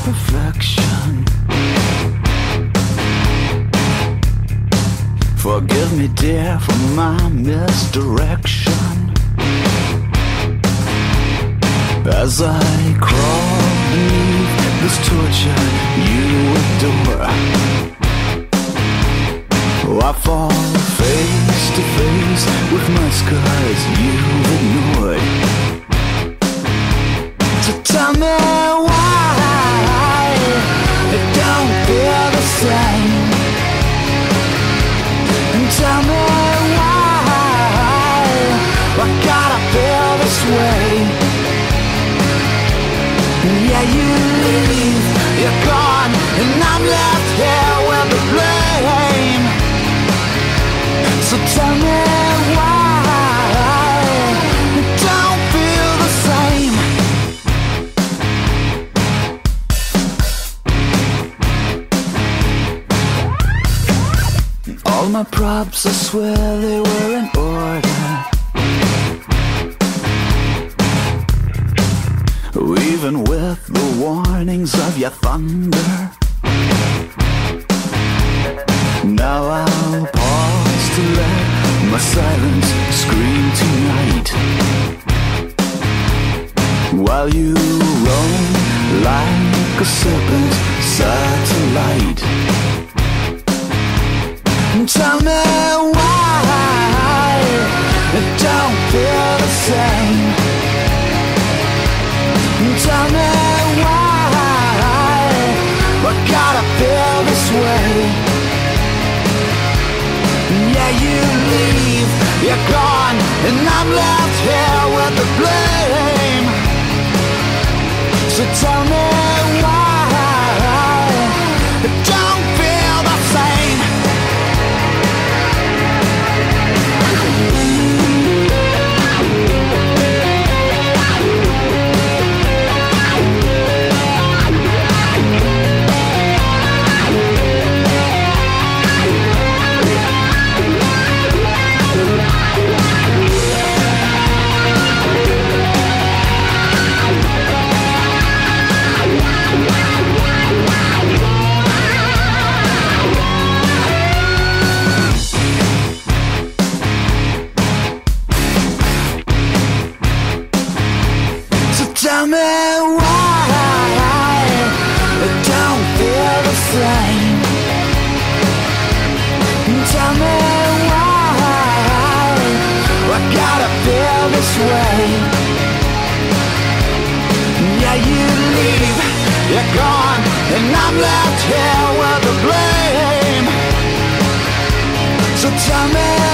perfection. Forgive me, dear, for my misdirection. As I crawl beneath this torture you adore, I fall face to face with my scars you've ignored. So tell me why it don't feel the same. And tell me why I gotta feel this way. Yeah, you leave, you're gone, and I'm left here with the blame. So tell me why it don't feel the same. All my props, I swear they were in order. Even with the warnings of your thunder. Now I'll pause to let my silence scream tonight, while you roam like a serpent satellite. Tell me why it don't feel the same. Tell me why I gotta feel this way. Yeah, you leave, you're gone, and I'm left here with the blame. So tell me why it don't feel the same. Tell me why it don't feel the same. Tell me why I gotta feel this way. Yeah, you leave, you're gone, and I'm left here with the blame. So tell me